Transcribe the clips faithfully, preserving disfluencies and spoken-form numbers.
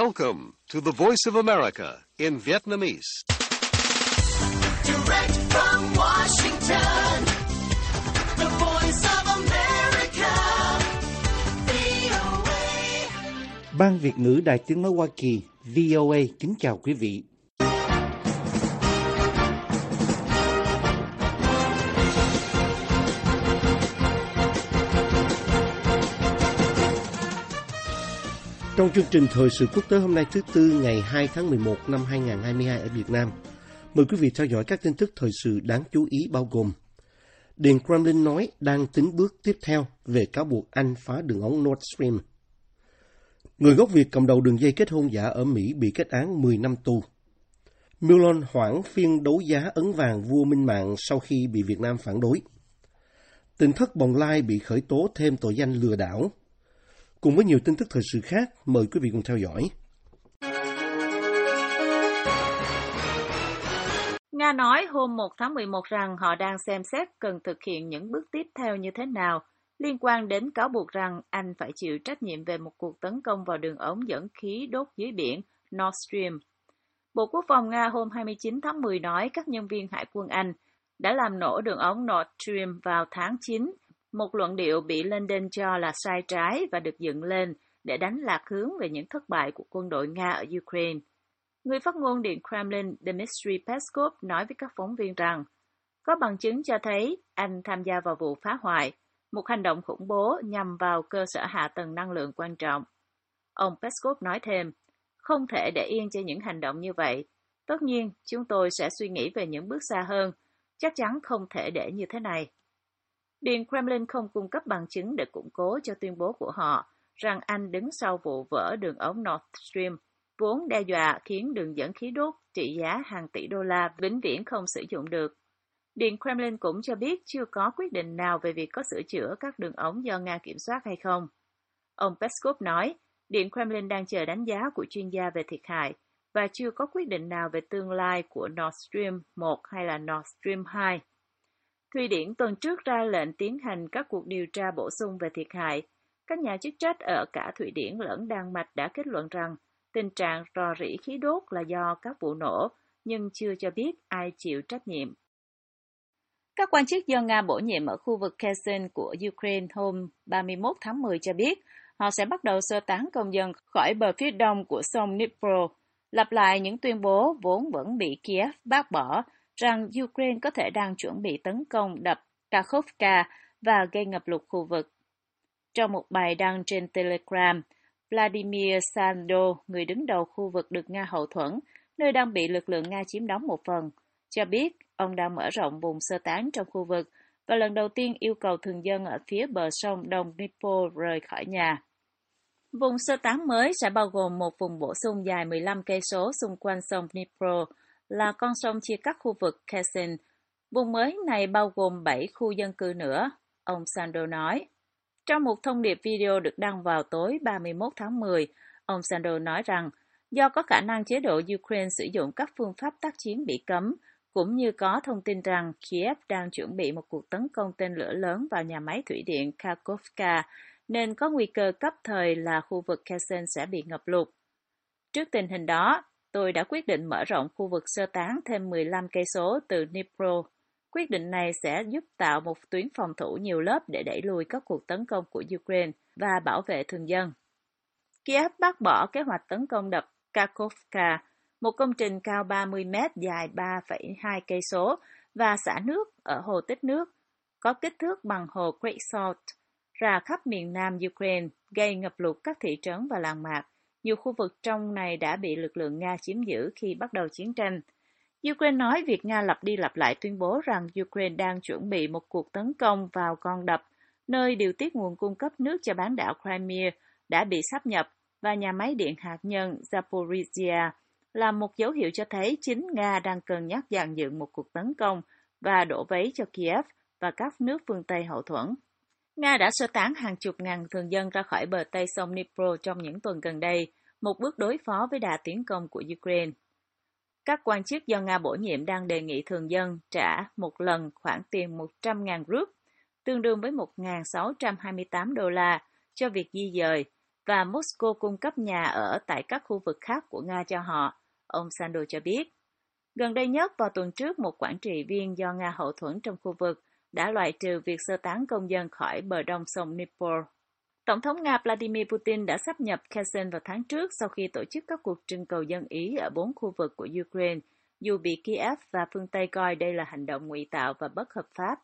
Welcome to the Voice of America in Vietnamese. Direct from Washington, the Voice of America, vê o a. Ban Việt ngữ Đài Tiếng nói Hoa Kỳ, vê o a kính chào quý vị. Trong chương trình thời sự quốc tế hôm nay thứ Tư ngày hai tháng mười một năm hai nghìn không trăm hai mươi hai ở Việt Nam, mời quý vị theo dõi các tin tức thời sự đáng chú ý bao gồm: Điện Kremlin nói đang tính bước tiếp theo về cáo buộc Anh phá đường ống Nord Stream. Người gốc Việt cầm đầu đường dây kết hôn giả ở Mỹ bị kết án mười năm tù. Milan hoãn phiên đấu giá ấn vàng vua Minh Mạng sau khi bị Việt Nam phản đối. Tỉnh thất Bồng Lai bị khởi tố thêm tội danh lừa đảo. Cùng với nhiều tin tức thời sự khác, mời quý vị cùng theo dõi. Nga nói hôm một tháng mười một rằng họ đang xem xét cần thực hiện những bước tiếp theo như thế nào liên quan đến cáo buộc rằng Anh phải chịu trách nhiệm về một cuộc tấn công vào đường ống dẫn khí đốt dưới biển Nord Stream. Bộ Quốc phòng Nga hôm hai mươi chín tháng mười nói các nhân viên Hải quân Anh đã làm nổ đường ống Nord Stream vào tháng chín, một luận điệu bị London cho là sai trái và được dựng lên để đánh lạc hướng về những thất bại của quân đội Nga ở Ukraine. Người phát ngôn Điện Kremlin Dmitry Peskov nói với các phóng viên rằng có bằng chứng cho thấy Anh tham gia vào vụ phá hoại, một hành động khủng bố nhằm vào cơ sở hạ tầng năng lượng quan trọng. Ông Peskov nói thêm, không thể để yên cho những hành động như vậy. Tất nhiên, chúng tôi sẽ suy nghĩ về những bước xa hơn. Chắc chắn không thể để như thế này. Điện Kremlin không cung cấp bằng chứng để củng cố cho tuyên bố của họ rằng Anh đứng sau vụ vỡ đường ống Nord Stream, vốn đe dọa khiến đường dẫn khí đốt trị giá hàng tỷ đô la vĩnh viễn không sử dụng được. Điện Kremlin cũng cho biết chưa có quyết định nào về việc có sửa chữa các đường ống do Nga kiểm soát hay không. Ông Peskov nói, Điện Kremlin đang chờ đánh giá của chuyên gia về thiệt hại và chưa có quyết định nào về tương lai của Nord Stream một hay là Nord Stream hai. Thụy Điển tuần trước ra lệnh tiến hành các cuộc điều tra bổ sung về thiệt hại. Các nhà chức trách ở cả Thụy Điển lẫn Đan Mạch đã kết luận rằng tình trạng rò rỉ khí đốt là do các vụ nổ, nhưng chưa cho biết ai chịu trách nhiệm. Các quan chức do Nga bổ nhiệm ở khu vực Kherson của Ukraine hôm ba mươi mốt tháng mười cho biết họ sẽ bắt đầu sơ tán công dân khỏi bờ phía đông của sông Dnipro, lặp lại những tuyên bố vốn vẫn bị Kiev bác bỏ rằng Ukraine có thể đang chuẩn bị tấn công đập Kakhovka và gây ngập lụt khu vực. Trong một bài đăng trên Telegram, Vladimir Sando, người đứng đầu khu vực được Nga hậu thuẫn, nơi đang bị lực lượng Nga chiếm đóng một phần, cho biết ông đang mở rộng vùng sơ tán trong khu vực và lần đầu tiên yêu cầu thường dân ở phía bờ sông Đông Dnipro rời khỏi nhà. Vùng sơ tán mới sẽ bao gồm một vùng bổ sung dài mười lăm cây số xung quanh sông Dnipro, là con sông chia cắt khu vực Kherson. Vùng mới này bao gồm bảy khu dân cư nữa, ông Sando nói. Trong một thông điệp video được đăng vào tối ba mươi mốt tháng mười, ông Sando nói rằng do có khả năng chế độ Ukraine sử dụng các phương pháp tác chiến bị cấm, cũng như có thông tin rằng Kiev đang chuẩn bị một cuộc tấn công tên lửa lớn vào nhà máy thủy điện Kakhovka, nên có nguy cơ cấp thời là khu vực Kherson sẽ bị ngập lụt. Trước tình hình đó, tôi đã quyết định mở rộng khu vực sơ tán thêm mười lăm cây số từ Dnipro. Quyết định này sẽ giúp tạo một tuyến phòng thủ nhiều lớp để đẩy lùi các cuộc tấn công của Ukraine và bảo vệ thường dân. Kiev bác bỏ kế hoạch tấn công đập Kakhovka, một công trình cao ba mươi mét dài ba phẩy hai cây số và xả nước ở hồ tích nước, có kích thước bằng hồ Great Salt, ra khắp miền nam Ukraine, gây ngập lụt các thị trấn và làng mạc. Nhiều khu vực trong này đã bị lực lượng Nga chiếm giữ khi bắt đầu chiến tranh. Ukraine nói việc Nga lặp đi lặp lại tuyên bố rằng Ukraine đang chuẩn bị một cuộc tấn công vào con đập, nơi điều tiết nguồn cung cấp nước cho bán đảo Crimea đã bị sáp nhập, và nhà máy điện hạt nhân Zaporizhia, là một dấu hiệu cho thấy chính Nga đang cân nhắc dàn dựng một cuộc tấn công và đổ vấy cho Kiev và các nước phương Tây hậu thuẫn. Nga đã sơ tán hàng chục ngàn thường dân ra khỏi bờ Tây sông Dnipro trong những tuần gần đây, một bước đối phó với đà tiến công của Ukraine. Các quan chức do Nga bổ nhiệm đang đề nghị thường dân trả một lần khoản tiền một trăm nghìn rúp, tương đương với một nghìn sáu trăm hai mươi tám đô la, cho việc di dời, và Moscow cung cấp nhà ở tại các khu vực khác của Nga cho họ, ông Sandor cho biết. Gần đây nhất, vào tuần trước, một quản trị viên do Nga hậu thuẫn trong khu vực đã loại trừ việc sơ tán công dân khỏi bờ đông sông Dnipro. Tổng thống Nga Vladimir Putin đã sáp nhập Kherson vào tháng trước sau khi tổ chức các cuộc trưng cầu dân Ý ở bốn khu vực của Ukraine, dù bị Kiev và phương Tây coi đây là hành động ngụy tạo và bất hợp pháp.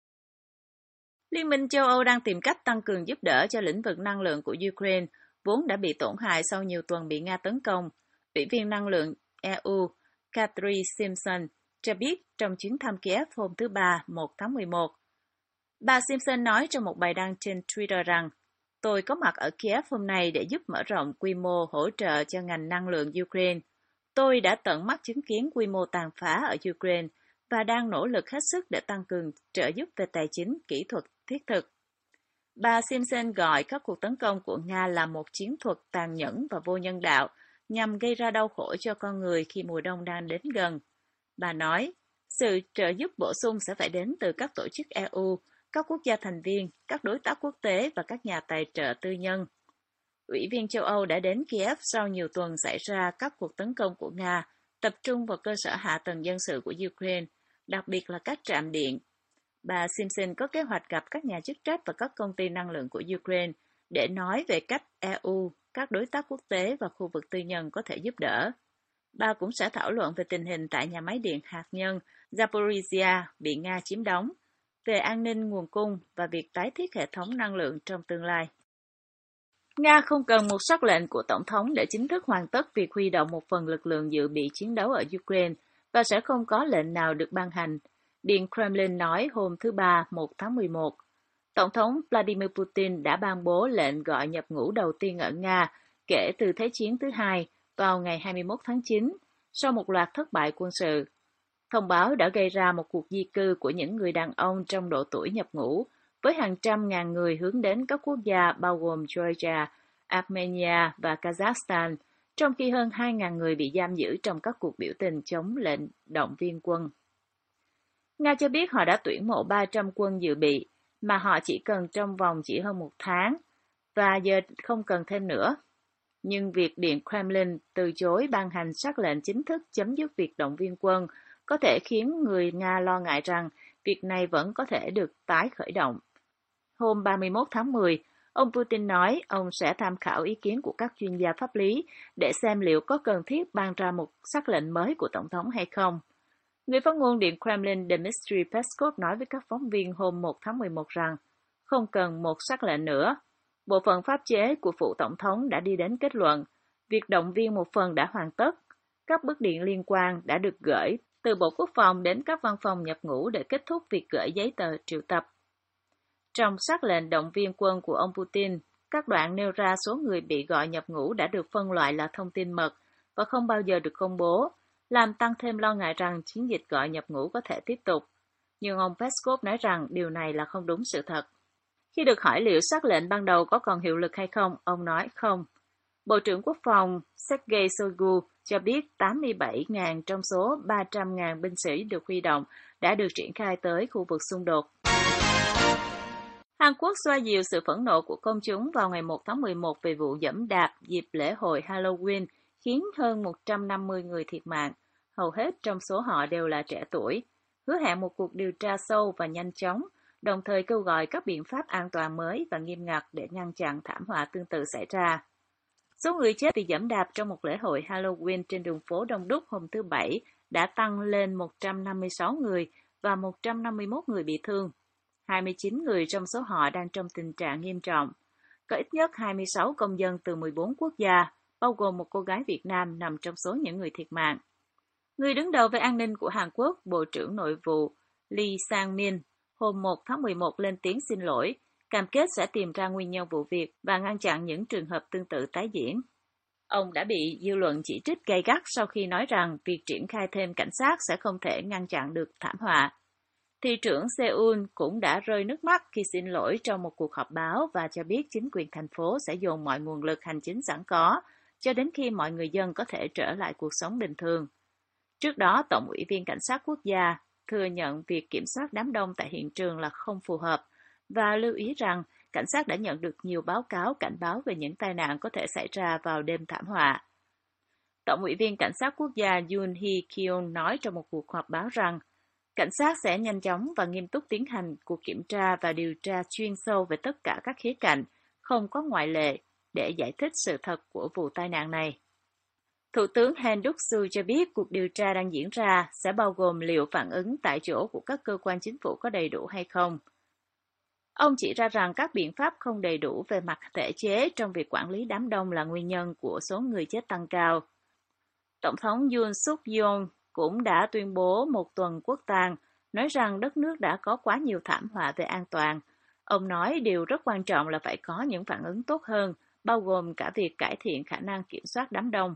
Liên minh châu Âu đang tìm cách tăng cường giúp đỡ cho lĩnh vực năng lượng của Ukraine, vốn đã bị tổn hại sau nhiều tuần bị Nga tấn công. Ủy viên năng lượng e u Kadri Simpson cho biết trong chuyến thăm Kiev hôm thứ Ba, một tháng mười một. Bà Simpson nói trong một bài đăng trên Twitter rằng, tôi có mặt ở Kiev hôm nay để giúp mở rộng quy mô hỗ trợ cho ngành năng lượng Ukraine. Tôi đã tận mắt chứng kiến quy mô tàn phá ở Ukraine và đang nỗ lực hết sức để tăng cường trợ giúp về tài chính, kỹ thuật, thiết thực. Bà Simpson gọi các cuộc tấn công của Nga là một chiến thuật tàn nhẫn và vô nhân đạo nhằm gây ra đau khổ cho con người khi mùa đông đang đến gần. Bà nói, sự trợ giúp bổ sung sẽ phải đến từ các tổ chức e u, các quốc gia thành viên, các đối tác quốc tế và các nhà tài trợ tư nhân. Ủy viên châu Âu đã đến Kiev sau nhiều tuần xảy ra các cuộc tấn công của Nga, tập trung vào cơ sở hạ tầng dân sự của Ukraine, đặc biệt là các trạm điện. Bà Simpson có kế hoạch gặp các nhà chức trách và các công ty năng lượng của Ukraine để nói về cách e u, các đối tác quốc tế và khu vực tư nhân có thể giúp đỡ. Bà cũng sẽ thảo luận về tình hình tại nhà máy điện hạt nhân Zaporizhia bị Nga chiếm đóng, về an ninh nguồn cung và việc tái thiết hệ thống năng lượng trong tương lai. Nga không cần một sắc lệnh của Tổng thống để chính thức hoàn tất việc huy động một phần lực lượng dự bị chiến đấu ở Ukraine và sẽ không có lệnh nào được ban hành, Điện Kremlin nói hôm thứ Ba, một tháng mười một. Tổng thống Vladimir Putin đã ban bố lệnh gọi nhập ngũ đầu tiên ở Nga kể từ Thế chiến thứ hai vào ngày hai mươi mốt tháng chín, sau một loạt thất bại quân sự. Thông báo đã gây ra một cuộc di cư của những người đàn ông trong độ tuổi nhập ngũ, với hàng trăm ngàn người hướng đến các quốc gia bao gồm Georgia, Armenia và Kazakhstan, trong khi hơn hai nghìn người bị giam giữ trong các cuộc biểu tình chống lệnh động viên quân. Nga cho biết họ đã tuyển mộ ba trăm quân dự bị, mà họ chỉ cần trong vòng chỉ hơn một tháng, và giờ không cần thêm nữa. Nhưng việc Điện Kremlin từ chối ban hành sắc lệnh chính thức chấm dứt việc động viên quân có thể khiến người Nga lo ngại rằng việc này vẫn có thể được tái khởi động. Hôm ba mươi mốt tháng mười, ông Putin nói ông sẽ tham khảo ý kiến của các chuyên gia pháp lý để xem liệu có cần thiết ban ra một sắc lệnh mới của Tổng thống hay không. Người phát ngôn Điện Kremlin Dmitry Peskov nói với các phóng viên hôm một tháng mười một rằng không cần một sắc lệnh nữa. Bộ phận pháp chế của phụ Tổng thống đã đi đến kết luận việc động viên một phần đã hoàn tất. Các bức điện liên quan đã được gửi từ Bộ Quốc phòng đến các văn phòng nhập ngũ để kết thúc việc gửi giấy tờ triệu tập. Trong sắc lệnh động viên quân của ông Putin, các đoạn nêu ra số người bị gọi nhập ngũ đã được phân loại là thông tin mật và không bao giờ được công bố, làm tăng thêm lo ngại rằng chiến dịch gọi nhập ngũ có thể tiếp tục. Nhưng ông Peskov nói rằng điều này là không đúng sự thật. Khi được hỏi liệu sắc lệnh ban đầu có còn hiệu lực hay không, ông nói không. Bộ trưởng Quốc phòng Sergei Shoigu cho biết tám mươi bảy nghìn trong số ba trăm nghìn binh sĩ được huy động đã được triển khai tới khu vực xung đột. Hàn Quốc xoa dịu sự phẫn nộ của công chúng vào ngày một tháng mười một về vụ giẫm đạp dịp lễ hội Halloween khiến hơn một trăm năm mươi người thiệt mạng, hầu hết trong số họ đều là trẻ tuổi, hứa hẹn một cuộc điều tra sâu và nhanh chóng, đồng thời kêu gọi các biện pháp an toàn mới và nghiêm ngặt để ngăn chặn thảm họa tương tự xảy ra. Số người chết vì giẫm đạp trong một lễ hội Halloween trên đường phố Đông Đúc hôm thứ Bảy đã tăng lên một trăm năm mươi sáu người và một trăm năm mươi mốt người bị thương. hai mươi chín người trong số họ đang trong tình trạng nghiêm trọng. Có ít nhất hai mươi sáu công dân từ mười bốn quốc gia, bao gồm một cô gái Việt Nam nằm trong số những người thiệt mạng. Người đứng đầu về an ninh của Hàn Quốc, Bộ trưởng Nội vụ Lee Sang-min, hôm một tháng mười một lên tiếng xin lỗi, cam kết sẽ tìm ra nguyên nhân vụ việc và ngăn chặn những trường hợp tương tự tái diễn. Ông đã bị dư luận chỉ trích gay gắt sau khi nói rằng việc triển khai thêm cảnh sát sẽ không thể ngăn chặn được thảm họa. Thị trưởng Seoul cũng đã rơi nước mắt khi xin lỗi trong một cuộc họp báo và cho biết chính quyền thành phố sẽ dồn mọi nguồn lực hành chính sẵn có cho đến khi mọi người dân có thể trở lại cuộc sống bình thường. Trước đó, Tổng ủy viên Cảnh sát Quốc gia thừa nhận việc kiểm soát đám đông tại hiện trường là không phù hợp và lưu ý rằng cảnh sát đã nhận được nhiều báo cáo cảnh báo về những tai nạn có thể xảy ra vào đêm thảm họa. Tổng ủy viên Cảnh sát quốc gia Yoon Hee-kyung nói trong một cuộc họp báo rằng cảnh sát sẽ nhanh chóng và nghiêm túc tiến hành cuộc kiểm tra và điều tra chuyên sâu về tất cả các khía cạnh, không có ngoại lệ, để giải thích sự thật của vụ tai nạn này. Thủ tướng Han Duck-soo cho biết cuộc điều tra đang diễn ra sẽ bao gồm liệu phản ứng tại chỗ của các cơ quan chính phủ có đầy đủ hay không. Ông chỉ ra rằng các biện pháp không đầy đủ về mặt thể chế trong việc quản lý đám đông là nguyên nhân của số người chết tăng cao. Tổng thống Yoon Suk Yeol cũng đã tuyên bố một tuần quốc tang, nói rằng đất nước đã có quá nhiều thảm họa về an toàn. Ông nói điều rất quan trọng là phải có những phản ứng tốt hơn, bao gồm cả việc cải thiện khả năng kiểm soát đám đông.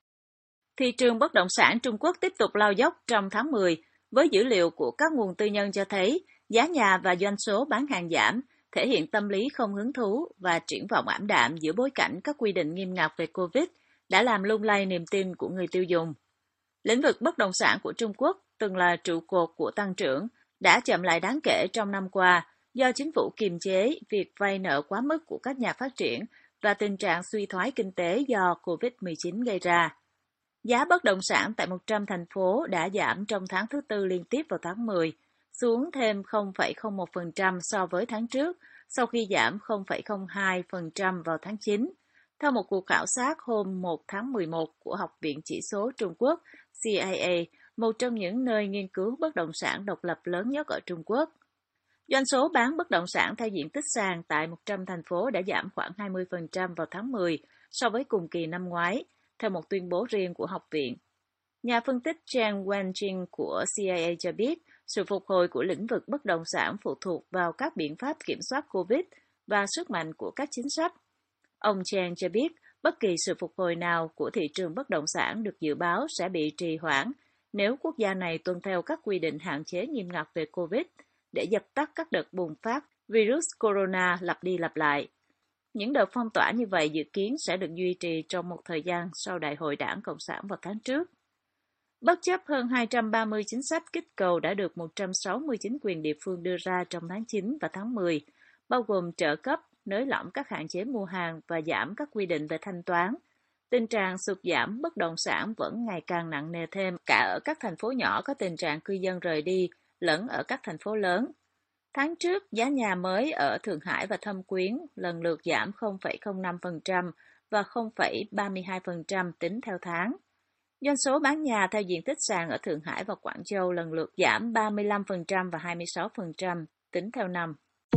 Thị trường bất động sản Trung Quốc tiếp tục lao dốc trong tháng mười, với dữ liệu của các nguồn tư nhân cho thấy giá nhà và doanh số bán hàng giảm, thể hiện tâm lý không hứng thú và triển vọng ảm đạm giữa bối cảnh các quy định nghiêm ngặt về Covid đã làm lung lay niềm tin của người tiêu dùng. Lĩnh vực bất động sản của Trung Quốc, từng là trụ cột của tăng trưởng, đã chậm lại đáng kể trong năm qua do chính phủ kiềm chế việc vay nợ quá mức của các nhà phát triển và tình trạng suy thoái kinh tế do Covid mười chín gây ra. Giá bất động sản tại một trăm thành phố đã giảm trong tháng thứ tư liên tiếp vào tháng mười, xuống thêm không phẩy không một phần trăm so với tháng trước, sau khi giảm không phẩy không hai phần trăm vào tháng chín. Theo một cuộc khảo sát hôm một tháng mười một của Học viện Chỉ số Trung Quốc C I A, một trong những nơi nghiên cứu bất động sản độc lập lớn nhất ở Trung Quốc. Doanh số bán bất động sản theo diện tích sàn tại một trăm thành phố đã giảm khoảng hai mươi phần trăm vào tháng mười so với cùng kỳ năm ngoái, theo một tuyên bố riêng của học viện. Nhà phân tích Chang Wenjing của C I A cho biết, sự phục hồi của lĩnh vực bất động sản phụ thuộc vào các biện pháp kiểm soát Covid và sức mạnh của các chính sách. Ông Chang cho biết, bất kỳ sự phục hồi nào của thị trường bất động sản được dự báo sẽ bị trì hoãn nếu quốc gia này tuân theo các quy định hạn chế nghiêm ngặt về Covid để dập tắt các đợt bùng phát virus corona lặp đi lặp lại. Những đợt phong tỏa như vậy dự kiến sẽ được duy trì trong một thời gian sau Đại hội Đảng Cộng sản vào tháng trước. Bất chấp hơn hai trăm ba mươi chính sách kích cầu đã được một trăm sáu mươi chính quyền địa phương đưa ra trong tháng chín và tháng mười, bao gồm trợ cấp, nới lỏng các hạn chế mua hàng và giảm các quy định về thanh toán, tình trạng sụt giảm bất động sản vẫn ngày càng nặng nề thêm cả ở các thành phố nhỏ có tình trạng cư dân rời đi, lẫn ở các thành phố lớn. Tháng trước, giá nhà mới ở Thượng Hải và Thâm Quyến lần lượt giảm không phẩy không năm phần trăm và không phẩy ba mươi hai phần trăm tính theo tháng. Doanh số bán nhà theo diện tích sàn ở Thượng Hải và Quảng Châu lần lượt giảm ba mươi lăm phần trăm và hai mươi sáu phần trăm tính theo năm.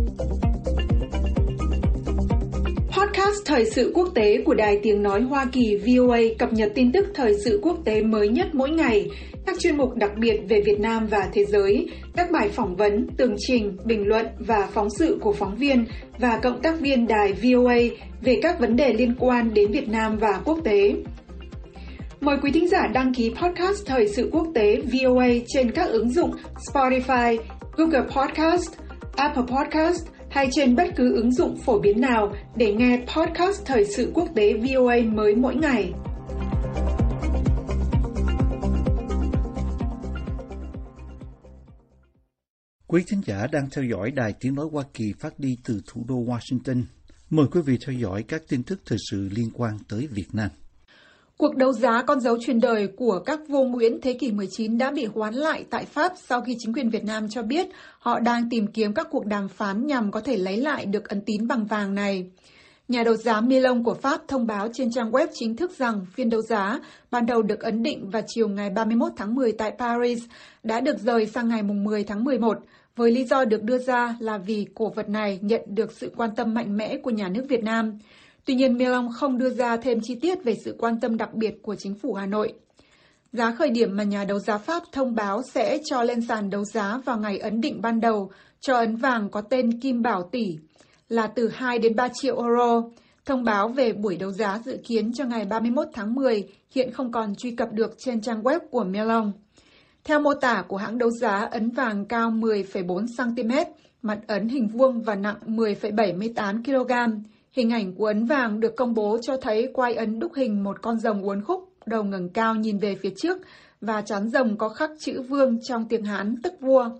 Podcast Thời sự quốc tế của Đài Tiếng Nói Hoa Kỳ V O A cập nhật tin tức thời sự quốc tế mới nhất mỗi ngày, các chuyên mục đặc biệt về Việt Nam và thế giới, các bài phỏng vấn, tường trình, bình luận và phóng sự của phóng viên và cộng tác viên đài V O A về các vấn đề liên quan đến Việt Nam và quốc tế. Mời quý thính giả đăng ký podcast Thời sự quốc tế V O A trên các ứng dụng Spotify, Google Podcast, Apple Podcast hay trên bất cứ ứng dụng phổ biến nào để nghe podcast Thời sự quốc tế V O A mới mỗi ngày. Quý thính giả đang theo dõi Đài Tiếng Nói Hoa Kỳ phát đi từ thủ đô Washington. Mời quý vị theo dõi các tin tức thời sự liên quan tới Việt Nam. Cuộc đấu giá con dấu truyền đời của các vua Nguyễn thế kỷ mười chín đã bị hoãn lại tại Pháp sau khi chính quyền Việt Nam cho biết họ đang tìm kiếm các cuộc đàm phán nhằm có thể lấy lại được ấn tín bằng vàng này. Nhà đấu giá Milong của Pháp thông báo trên trang web chính thức rằng phiên đấu giá ban đầu được ấn định vào chiều ngày ba mươi mốt tháng mười tại Paris đã được rời sang ngày mười tháng mười một, với lý do được đưa ra là vì cổ vật này nhận được sự quan tâm mạnh mẽ của nhà nước Việt Nam. Tuy nhiên, Milong không đưa ra thêm chi tiết về sự quan tâm đặc biệt của chính phủ Hà Nội. Giá khởi điểm mà nhà đấu giá Pháp thông báo sẽ cho lên sàn đấu giá vào ngày ấn định ban đầu cho ấn vàng có tên Kim Bảo Tỷ là từ hai đến ba triệu euro. Thông báo về buổi đấu giá dự kiến cho ngày ba mươi mốt tháng mười hiện không còn truy cập được trên trang web của Milong. Theo mô tả của hãng đấu giá, ấn vàng cao mười phẩy bốn xăng-ti-mét, mặt ấn hình vuông và nặng mười phẩy bảy mươi tám ki lô gam. Hình ảnh của ấn vàng được công bố cho thấy quai ấn đúc hình một con rồng uốn khúc, đầu ngẩng cao nhìn về phía trước và trán rồng có khắc chữ vương trong tiếng Hán tức vua.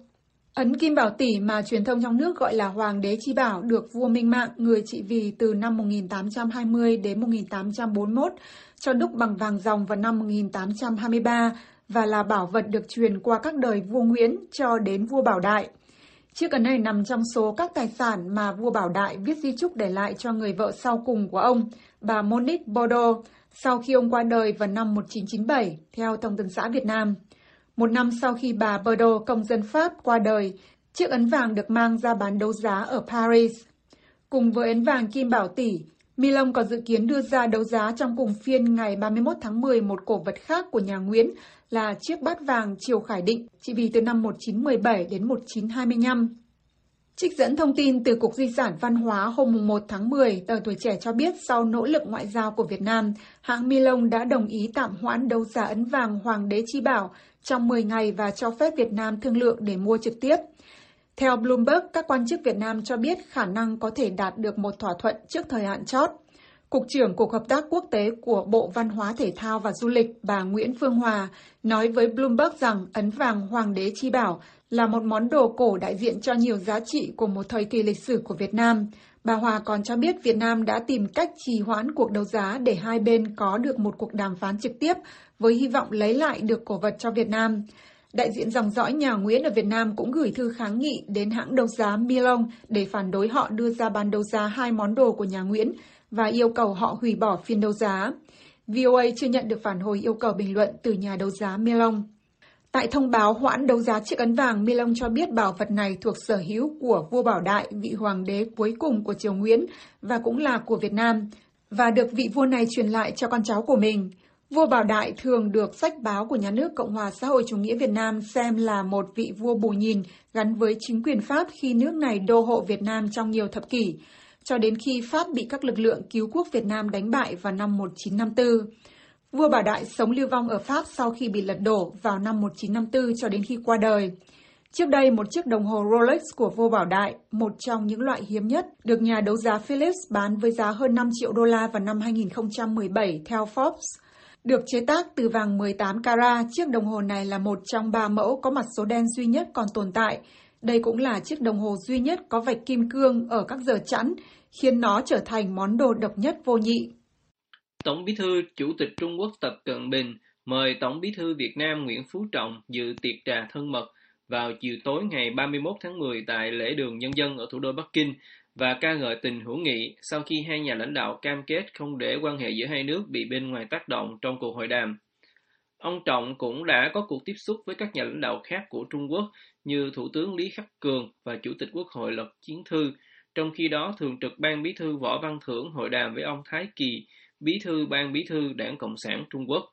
Ấn Kim Bảo Tỷ mà truyền thông trong nước gọi là Hoàng đế Chi Bảo được vua Minh Mạng, người trị vì từ năm một nghìn tám trăm hai mươi đến một nghìn tám trăm bốn mươi mốt, cho đúc bằng vàng ròng vào năm một nghìn tám trăm hai mươi ba và là bảo vật được truyền qua các đời vua Nguyễn cho đến vua Bảo Đại. Chiếc ấn này nằm trong số các tài sản mà vua Bảo Đại viết di chúc để lại cho người vợ sau cùng của ông, bà Monique Bordeaux, sau khi ông qua đời vào năm một nghìn chín trăm chín mươi bảy, theo Thông tấn xã Việt Nam. Một năm sau khi bà Bordeaux, công dân Pháp, qua đời, chiếc ấn vàng được mang ra bán đấu giá ở Paris. Cùng với ấn vàng Kim Bảo Tỷ, Milong còn dự kiến đưa ra đấu giá trong cùng phiên ngày ba mươi mốt tháng mười một cổ vật khác của nhà Nguyễn là chiếc bát vàng Triều Khải Định, trị vì từ năm một nghìn chín trăm mười bảy đến một nghìn chín trăm hai mươi lăm. Trích dẫn thông tin từ Cục Di sản Văn hóa hôm một tháng mười, tờ Tuổi Trẻ cho biết sau nỗ lực ngoại giao của Việt Nam, hãng Milong đã đồng ý tạm hoãn đấu giá ấn vàng Hoàng đế Chi Bảo trong mười ngày và cho phép Việt Nam thương lượng để mua trực tiếp. Theo Bloomberg, các quan chức Việt Nam cho biết khả năng có thể đạt được một thỏa thuận trước thời hạn chót. Cục trưởng Cục Hợp tác Quốc tế của Bộ Văn hóa Thể thao và Du lịch bà Nguyễn Phương Hòa nói với Bloomberg rằng ấn vàng Hoàng đế Chi Bảo là một món đồ cổ đại diện cho nhiều giá trị của một thời kỳ lịch sử của Việt Nam. Bà Hòa còn cho biết Việt Nam đã tìm cách trì hoãn cuộc đấu giá để hai bên có được một cuộc đàm phán trực tiếp với hy vọng lấy lại được cổ vật cho Việt Nam. Đại diện dòng dõi nhà Nguyễn ở Việt Nam cũng gửi thư kháng nghị đến hãng đấu giá Milong để phản đối họ đưa ra bán đấu giá hai món đồ của nhà Nguyễn và yêu cầu họ hủy bỏ phiên đấu giá. vê o a chưa nhận được phản hồi yêu cầu bình luận từ nhà đấu giá Milong. Tại thông báo hoãn đấu giá chiếc ấn vàng, Milong cho biết bảo vật này thuộc sở hữu của vua Bảo Đại, vị hoàng đế cuối cùng của triều Nguyễn và cũng là của Việt Nam, và được vị vua này truyền lại cho con cháu của mình. Vua Bảo Đại thường được sách báo của Nhà nước Cộng hòa xã hội chủ nghĩa Việt Nam xem là một vị vua bù nhìn gắn với chính quyền Pháp khi nước này đô hộ Việt Nam trong nhiều thập kỷ, cho đến khi Pháp bị các lực lượng cứu quốc Việt Nam đánh bại vào năm một nghìn chín trăm năm mươi tư. Vua Bảo Đại sống lưu vong ở Pháp sau khi bị lật đổ vào năm một nghìn chín trăm năm mươi tư cho đến khi qua đời. Trước đây, một chiếc đồng hồ Rolex của vua Bảo Đại, một trong những loại hiếm nhất, được nhà đấu giá Philips bán với giá hơn năm triệu đô la vào năm hai nghìn không trăm mười bảy theo Forbes. Được chế tác từ vàng mười tám carat, chiếc đồng hồ này là một trong ba mẫu có mặt số đen duy nhất còn tồn tại. Đây cũng là chiếc đồng hồ duy nhất có vạch kim cương ở các giờ chẵn, khiến nó trở thành món đồ độc nhất vô nhị. Tổng Bí thư Chủ tịch Trung Quốc Tập Cận Bình mời Tổng Bí thư Việt Nam Nguyễn Phú Trọng dự tiệc trà thân mật vào chiều tối ngày ba mươi mốt tháng mười tại lễ đường Nhân dân ở thủ đô Bắc Kinh và ca ngợi tình hữu nghị sau khi hai nhà lãnh đạo cam kết không để quan hệ giữa hai nước bị bên ngoài tác động trong cuộc hội đàm. Ông Trọng cũng đã có cuộc tiếp xúc với các nhà lãnh đạo khác của Trung Quốc như Thủ tướng Lý Khắc Cường và Chủ tịch Quốc hội Lộc Chiến Thư. Trong khi đó, Thường trực Ban Bí thư Võ Văn Thưởng hội đàm với ông Thái Kỳ, Bí thư Ban Bí thư Đảng Cộng sản Trung Quốc.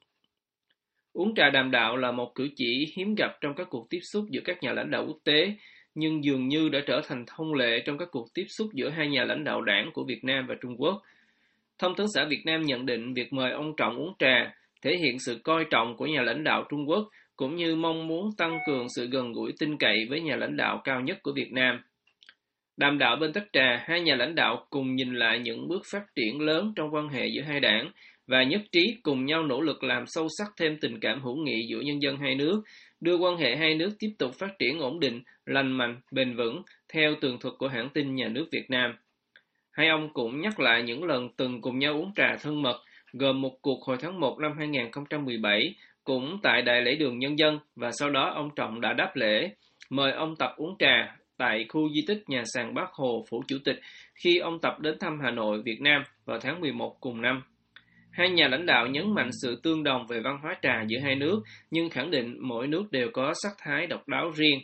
Uống trà đàm đạo là một cử chỉ hiếm gặp trong các cuộc tiếp xúc giữa các nhà lãnh đạo quốc tế, nhưng dường như đã trở thành thông lệ trong các cuộc tiếp xúc giữa hai nhà lãnh đạo đảng của Việt Nam và Trung Quốc. Thông tấn xã Việt Nam nhận định việc mời ông Trọng uống trà thể hiện sự coi trọng của nhà lãnh đạo Trung Quốc, cũng như mong muốn tăng cường sự gần gũi tin cậy với nhà lãnh đạo cao nhất của Việt Nam. Đàm đạo bên tách trà, hai nhà lãnh đạo cùng nhìn lại những bước phát triển lớn trong quan hệ giữa hai đảng và nhất trí cùng nhau nỗ lực làm sâu sắc thêm tình cảm hữu nghị giữa nhân dân hai nước, đưa quan hệ hai nước tiếp tục phát triển ổn định, lành mạnh, bền vững, theo tường thuật của hãng tin Nhà nước Việt Nam. Hai ông cũng nhắc lại những lần từng cùng nhau uống trà thân mật, gồm một cuộc hồi tháng một năm hai nghìn không trăm mười bảy, cũng tại Đại lễ đường Nhân dân, và sau đó ông Trọng đã đáp lễ, mời ông Tập uống trà tại khu di tích nhà sàn Bác Hồ Phủ Chủ tịch khi ông Tập đến thăm Hà Nội, Việt Nam vào tháng mười một cùng năm. Hai nhà lãnh đạo nhấn mạnh sự tương đồng về văn hóa trà giữa hai nước, nhưng khẳng định mỗi nước đều có sắc thái độc đáo riêng.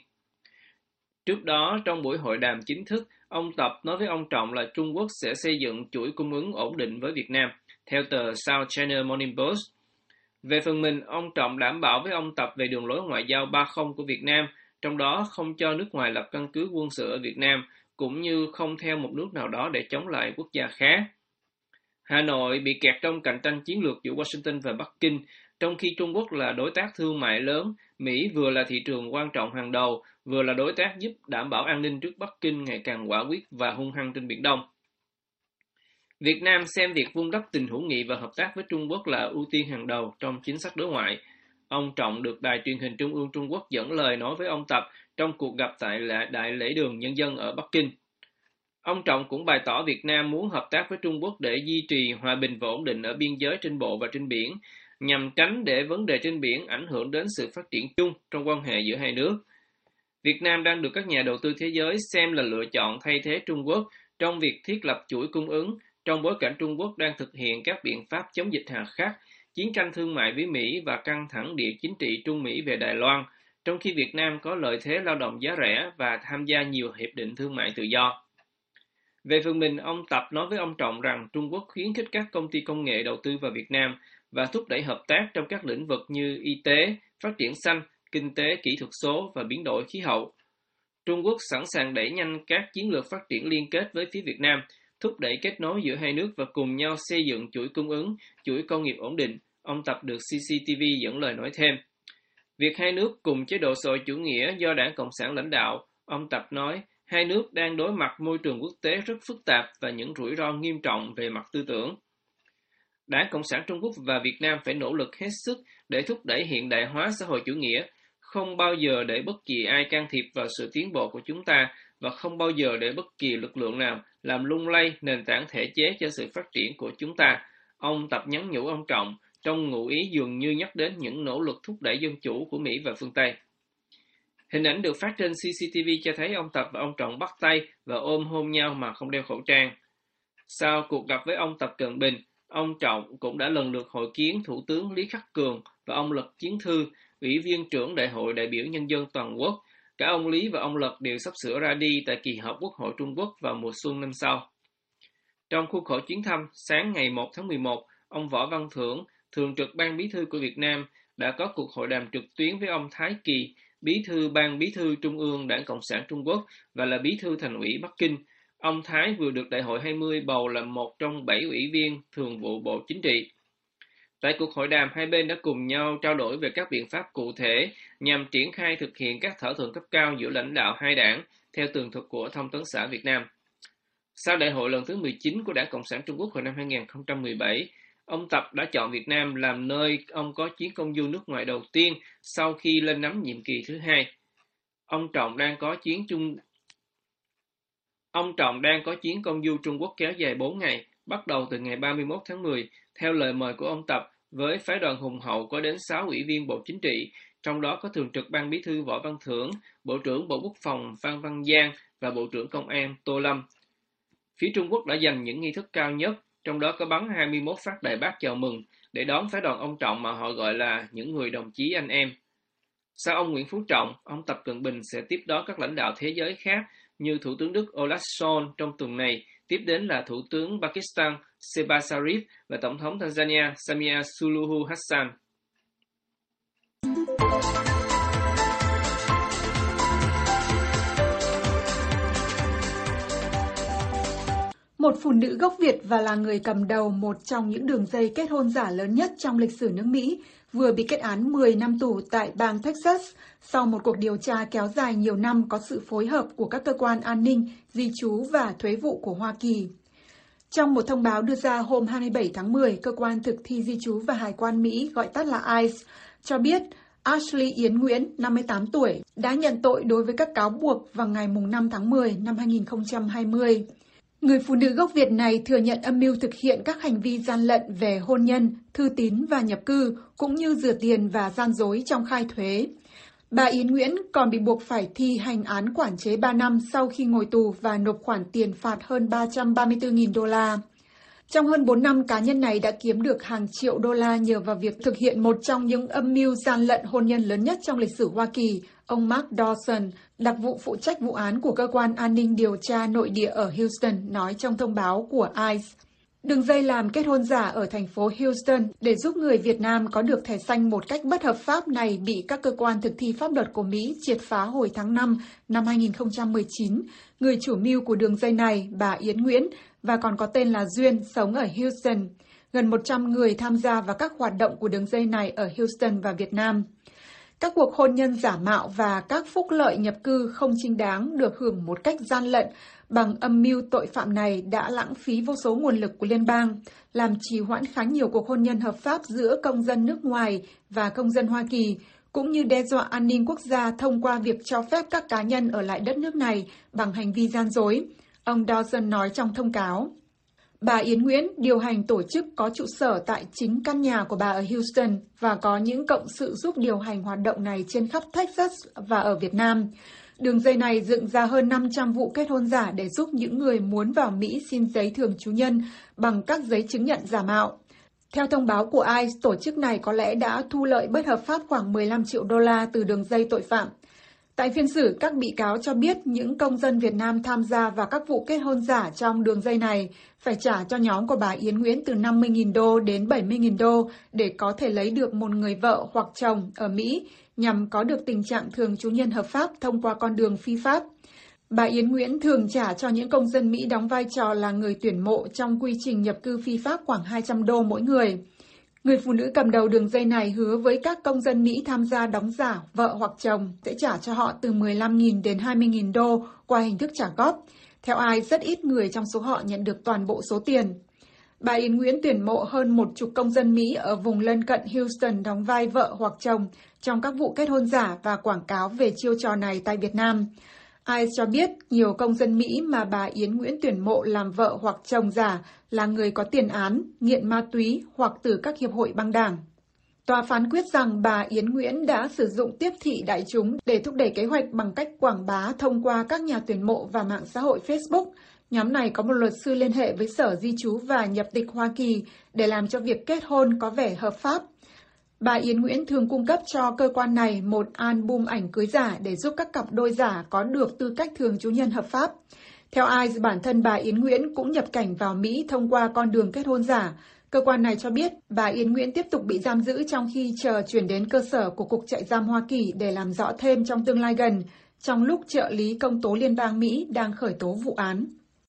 Trước đó, trong buổi hội đàm chính thức, ông Tập nói với ông Trọng là Trung Quốc sẽ xây dựng chuỗi cung ứng ổn định với Việt Nam, theo tờ South China Morning Post. Về phần mình, ông Trọng đảm bảo với ông Tập về đường lối ngoại giao ba không của Việt Nam, trong đó không cho nước ngoài lập căn cứ quân sự ở Việt Nam, cũng như không theo một nước nào đó để chống lại quốc gia khác. Hà Nội bị kẹt trong cạnh tranh chiến lược giữa Washington và Bắc Kinh, trong khi Trung Quốc là đối tác thương mại lớn, Mỹ vừa là thị trường quan trọng hàng đầu, vừa là đối tác giúp đảm bảo an ninh trước Bắc Kinh ngày càng quả quyết và hung hăng trên Biển Đông. Việt Nam xem việc vun đắp tình hữu nghị và hợp tác với Trung Quốc là ưu tiên hàng đầu trong chính sách đối ngoại. Ông Trọng được Đài truyền hình Trung ương Trung Quốc dẫn lời nói với ông Tập trong cuộc gặp tại Đại lễ đường Nhân dân ở Bắc Kinh. Ông Trọng cũng bày tỏ Việt Nam muốn hợp tác với Trung Quốc để duy trì hòa bình và ổn định ở biên giới trên bộ và trên biển, nhằm tránh để vấn đề trên biển ảnh hưởng đến sự phát triển chung trong quan hệ giữa hai nước. Việt Nam đang được các nhà đầu tư thế giới xem là lựa chọn thay thế Trung Quốc trong việc thiết lập chuỗi cung ứng, trong bối cảnh Trung Quốc đang thực hiện các biện pháp chống dịch hà khắc, chiến tranh thương mại với Mỹ và căng thẳng địa chính trị Trung Mỹ về Đài Loan, trong khi Việt Nam có lợi thế lao động giá rẻ và tham gia nhiều hiệp định thương mại tự do. Về phần mình, ông Tập nói với ông Trọng rằng Trung Quốc khuyến khích các công ty công nghệ đầu tư vào Việt Nam và thúc đẩy hợp tác trong các lĩnh vực như y tế, phát triển xanh, kinh tế, kỹ thuật số và biến đổi khí hậu. Trung Quốc sẵn sàng đẩy nhanh các chiến lược phát triển liên kết với phía Việt Nam, thúc đẩy kết nối giữa hai nước và cùng nhau xây dựng chuỗi cung ứng, chuỗi công nghiệp ổn định, ông Tập được xê xê tê vê dẫn lời nói thêm. Việc hai nước cùng chế độ xã hội chủ nghĩa do Đảng Cộng sản lãnh đạo, ông Tập nói, hai nước đang đối mặt môi trường quốc tế rất phức tạp và những rủi ro nghiêm trọng về mặt tư tưởng. Đảng Cộng sản Trung Quốc và Việt Nam phải nỗ lực hết sức để thúc đẩy hiện đại hóa xã hội chủ nghĩa, không bao giờ để bất kỳ ai can thiệp vào sự tiến bộ của chúng ta và không bao giờ để bất kỳ lực lượng nào làm lung lay nền tảng thể chế cho sự phát triển của chúng ta. Ông Tập nhắn nhủ ông Trọng, trong ngụ ý dường như nhắc đến những nỗ lực thúc đẩy dân chủ của Mỹ và phương Tây. Hình ảnh được phát trên xê xê tê vê cho thấy ông Tập và ông Trọng bắt tay và ôm hôn nhau mà không đeo khẩu trang. Sau cuộc gặp với ông Tập Cận Bình, ông Trọng cũng đã lần lượt hội kiến Thủ tướng Lý Khắc Cường và ông Lật Chiến Thư, Ủy viên trưởng Đại hội đại biểu Nhân dân toàn quốc. Cả ông Lý và ông Lật đều sắp sửa ra đi tại kỳ họp Quốc hội Trung Quốc vào mùa xuân năm sau. Trong khuôn khổ chuyến thăm, sáng ngày một tháng mười một, ông Võ Văn Thưởng, Thường trực Ban Bí thư của Việt Nam, đã có cuộc hội đàm trực tuyến với ông Thái Kỳ, Bí thư Ban Bí thư Trung ương Đảng Cộng sản Trung Quốc và là Bí thư Thành ủy Bắc Kinh. Ông Thái vừa được Đại hội hai mươi bầu làm một trong bảy ủy viên Thường vụ Bộ Chính trị. Tại cuộc hội đàm, hai bên đã cùng nhau trao đổi về các biện pháp cụ thể nhằm triển khai thực hiện các thỏa thuận cấp cao giữa lãnh đạo hai đảng, theo tường thuật của Thông tấn xã Việt Nam. Sau đại hội lần thứ mười chín của Đảng Cộng sản Trung Quốc hồi năm hai nghìn không trăm mười bảy, ông Tập đã chọn Việt Nam làm nơi ông có chuyến công du nước ngoài đầu tiên sau khi lên nắm nhiệm kỳ thứ hai. Ông Trọng đang có chuyến chung Ông Trọng đang có chuyến công du Trung Quốc kéo dài bốn ngày, bắt đầu từ ngày ba mươi mốt tháng mười, theo lời mời của ông Tập, với phái đoàn hùng hậu có đến sáu ủy viên Bộ Chính trị, trong đó có Thường trực Ban Bí thư Võ Văn Thưởng, Bộ trưởng Bộ Quốc phòng Phan Văn Giang và Bộ trưởng Công an Tô Lâm. Phía Trung Quốc đã dành những nghi thức cao nhất, trong đó có bắn hai mươi mốt phát đại bác chào mừng, để đón phái đoàn ông Trọng mà họ gọi là những người đồng chí anh em. Sau ông Nguyễn Phú Trọng, ông Tập Cận Bình sẽ tiếp đón các lãnh đạo thế giới khác như Thủ tướng Đức Olaf Scholz trong tuần này, tiếp đến là Thủ tướng Pakistan Shehbaz Sharif và Tổng thống Tanzania Samia Suluhu Hassan. Một phụ nữ gốc Việt và là người cầm đầu một trong những đường dây kết hôn giả lớn nhất trong lịch sử nước Mỹ, vừa bị kết án mười năm tù tại bang Texas sau một cuộc điều tra kéo dài nhiều năm có sự phối hợp của các cơ quan an ninh, di trú và thuế vụ của Hoa Kỳ. Trong một thông báo đưa ra hôm hai mươi bảy tháng mười, cơ quan thực thi di trú và hải quan Mỹ, gọi tắt là I C E, cho biết Ashley Yến Nguyễn, năm mươi tám tuổi, đã nhận tội đối với các cáo buộc vào ngày năm tháng mười năm hai nghìn không trăm hai mươi. Người phụ nữ gốc Việt này thừa nhận âm mưu thực hiện các hành vi gian lận về hôn nhân, thư tín và nhập cư, cũng như rửa tiền và gian dối trong khai thuế. Bà Yến Nguyễn còn bị buộc phải thi hành án quản chế ba năm sau khi ngồi tù và nộp khoản tiền phạt hơn ba trăm ba mươi tư nghìn đô la. Trong hơn bốn năm, cá nhân này đã kiếm được hàng triệu đô la nhờ vào việc thực hiện một trong những âm mưu gian lận hôn nhân lớn nhất trong lịch sử Hoa Kỳ. Ông Mark Dawson, đặc vụ phụ trách vụ án của Cơ quan An ninh Điều tra Nội địa ở Houston, nói trong thông báo của I C E. Đường dây làm kết hôn giả ở thành phố Houston để giúp người Việt Nam có được thẻ xanh một cách bất hợp pháp này bị các cơ quan thực thi pháp luật của Mỹ triệt phá hồi tháng năm năm hai nghìn không trăm mười chín. Người chủ mưu của đường dây này, bà Yến Nguyễn, và còn có tên là Duyên, sống ở Houston. Gần một trăm người tham gia vào các hoạt động của đường dây này ở Houston và Việt Nam. các cuộc hôn nhân giả mạo và các phúc lợi nhập cư không chính đáng được hưởng một cách gian lận bằng âm mưu tội phạm này đã lãng phí vô số nguồn lực của liên bang, làm trì hoãn khá nhiều cuộc hôn nhân hợp pháp giữa công dân nước ngoài và công dân Hoa Kỳ, cũng như đe dọa an ninh quốc gia thông qua việc cho phép các cá nhân ở lại đất nước này bằng hành vi gian dối, ông Dawson nói trong thông cáo. Bà Yến Nguyễn điều hành tổ chức có trụ sở tại chính căn nhà của bà ở Houston và có những cộng sự giúp điều hành hoạt động này trên khắp Texas và ở Việt Nam. Đường dây này dựng ra hơn năm trăm vụ kết hôn giả để giúp những người muốn vào Mỹ xin giấy thường trú nhân bằng các giấy chứng nhận giả mạo. Theo thông báo của i xê, tổ chức này có lẽ đã thu lợi bất hợp pháp khoảng mười lăm triệu đô la từ đường dây tội phạm. Tại phiên xử, các bị cáo cho biết những công dân Việt Nam tham gia vào các vụ kết hôn giả trong đường dây này phải trả cho nhóm của bà Yến Nguyễn từ năm mươi nghìn đô đến bảy mươi nghìn đô để có thể lấy được một người vợ hoặc chồng ở Mỹ nhằm có được tình trạng thường trú nhân hợp pháp thông qua con đường phi pháp. Bà Yến Nguyễn thường trả cho những công dân Mỹ đóng vai trò là người tuyển mộ trong quy trình nhập cư phi pháp khoảng hai trăm đô mỗi người. Người phụ nữ cầm đầu đường dây này hứa với các công dân Mỹ tham gia đóng giả vợ hoặc chồng sẽ trả cho họ từ mười lăm nghìn đến hai mươi nghìn đô qua hình thức trả góp. Theo ai, rất ít người trong số họ nhận được toàn bộ số tiền. Bà Yến Nguyễn tuyển mộ hơn một chục công dân Mỹ ở vùng lân cận Houston đóng vai vợ hoặc chồng trong các vụ kết hôn giả và quảng cáo về chiêu trò này tại Việt Nam. i xê cho biết nhiều công dân Mỹ mà bà Yến Nguyễn tuyển mộ làm vợ hoặc chồng giả là người có tiền án, nghiện ma túy hoặc từ các hiệp hội băng đảng. Tòa phán quyết rằng bà Yến Nguyễn đã sử dụng tiếp thị đại chúng để thúc đẩy kế hoạch bằng cách quảng bá thông qua các nhà tuyển mộ và mạng xã hội Facebook. Nhóm này có một luật sư liên hệ với Sở Di trú và Nhập tịch Hoa Kỳ để làm cho việc kết hôn có vẻ hợp pháp. Bà Yến Nguyễn thường cung cấp cho cơ quan này một album ảnh cưới giả để giúp các cặp đôi giả có được tư cách thường trú nhân hợp pháp. Theo i xê, bản thân bà Yến Nguyễn cũng nhập cảnh vào Mỹ thông qua con đường kết hôn giả. Cơ quan này cho biết bà Yến Nguyễn tiếp tục bị giam giữ trong khi chờ chuyển đến cơ sở của Cục Trại giam Hoa Kỳ để làm rõ thêm trong tương lai gần, trong lúc trợ lý công tố liên bang Mỹ đang khởi tố vụ án.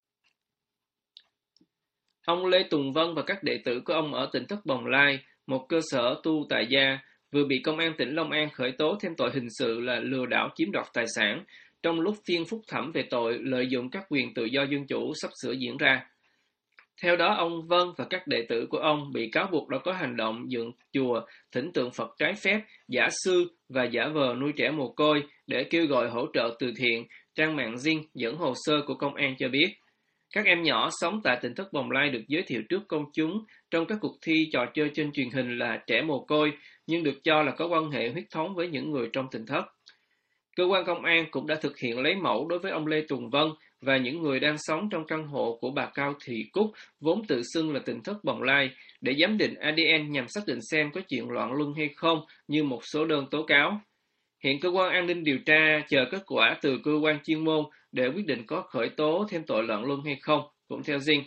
Ông Lê Tùng Vân và các đệ tử của ông ở tỉnh Thất Bồng Lai, một cơ sở tu tại gia, vừa bị Công an tỉnh Long An khởi tố thêm tội hình sự là lừa đảo chiếm đoạt tài sản, trong lúc phiên phúc thẩm về tội lợi dụng các quyền tự do dân chủ sắp sửa diễn ra. Theo đó, ông Vân và các đệ tử của ông bị cáo buộc đã có hành động dựng chùa, thỉnh tượng Phật trái phép, giả sư và giả vờ nuôi trẻ mồ côi để kêu gọi hỗ trợ từ thiện. Trang mạng Zing dẫn hồ sơ của công an cho biết. Các em nhỏ sống tại tỉnh Thất Bồng Lai được giới thiệu trước công chúng trong các cuộc thi trò chơi trên truyền hình là trẻ mồ côi, nhưng được cho là có quan hệ huyết thống với những người trong tỉnh thất. Cơ quan công an cũng đã thực hiện lấy mẫu đối với ông Lê Tùng Vân và những người đang sống trong căn hộ của bà Cao Thị Cúc, vốn tự xưng là tỉnh Thất Bồng Lai, để giám định a đê en nhằm xác định xem có chuyện loạn luân hay không như một số đơn tố cáo. Hiện cơ quan an ninh điều tra chờ kết quả từ cơ quan chuyên môn để quyết định có khởi tố thêm tội loạn luân hay không, cũng theo Zing.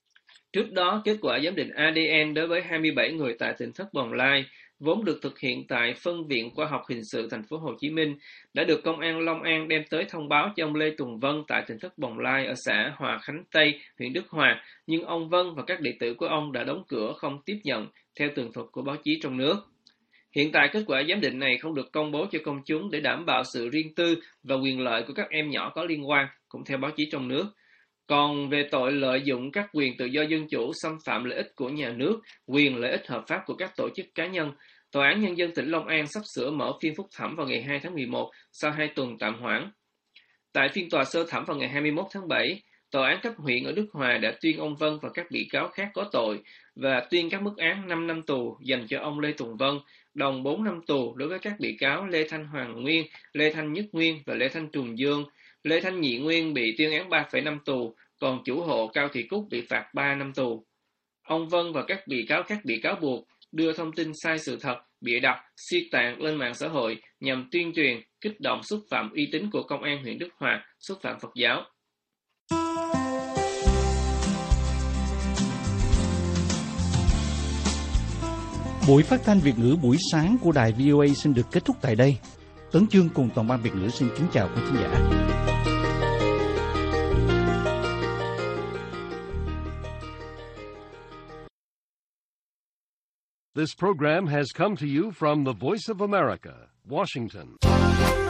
Trước đó, kết quả giám định a đê en đối với hai mươi bảy người tại tỉnh Thất Bồng Lai, vốn được thực hiện tại Phân viện Khoa học Hình sự Thành phố Hồ Chí Minh, đã được Công an Long An đem tới thông báo cho ông Lê Tùng Vân tại tỉnh Thất Bồng Lai ở xã Hòa Khánh Tây, huyện Đức Hòa, nhưng ông Vân và các đệ tử của ông đã đóng cửa không tiếp nhận, theo tường thuật của báo chí trong nước. Hiện tại, kết quả giám định này không được công bố cho công chúng để đảm bảo sự riêng tư và quyền lợi của các em nhỏ có liên quan, cũng theo báo chí trong nước. Còn về tội lợi dụng các quyền tự do dân chủ xâm phạm lợi ích của nhà nước, quyền lợi ích hợp pháp của các tổ chức cá nhân, Tòa án Nhân dân tỉnh Long An sắp sửa mở phiên phúc thẩm vào ngày hai tháng mười một sau hai tuần tạm hoãn. Tại phiên tòa sơ thẩm vào ngày hai mươi mốt tháng bảy, Tòa án cấp huyện ở Đức Hòa đã tuyên ông Vân và các bị cáo khác có tội và tuyên các mức án năm năm tù dành cho ông Lê Tùng Vân, đồng bốn năm tù đối với các bị cáo Lê Thanh Hoàng Nguyên, Lê Thanh Nhất Nguyên và Lê Thanh Trùng Dương. Lê Thanh Nhị Nguyên bị tuyên án ba phẩy năm tù, còn chủ hộ Cao Thị Cúc bị phạt ba năm tù. Ông Vân và các bị cáo khác bị cáo buộc đưa thông tin sai sự thật, bịa đặt, xuyên tạc lên mạng xã hội nhằm tuyên truyền, kích động xúc phạm uy tín của Công an huyện Đức Hòa, xúc phạm Phật giáo. Buổi phát thanh Việt ngữ buổi sáng của đài vê o a xin được kết thúc tại đây. Tấn Chương cùng toàn ban Việt ngữ xin kính chào quý khán giả. This program has come to you from the Voice of America, Washington.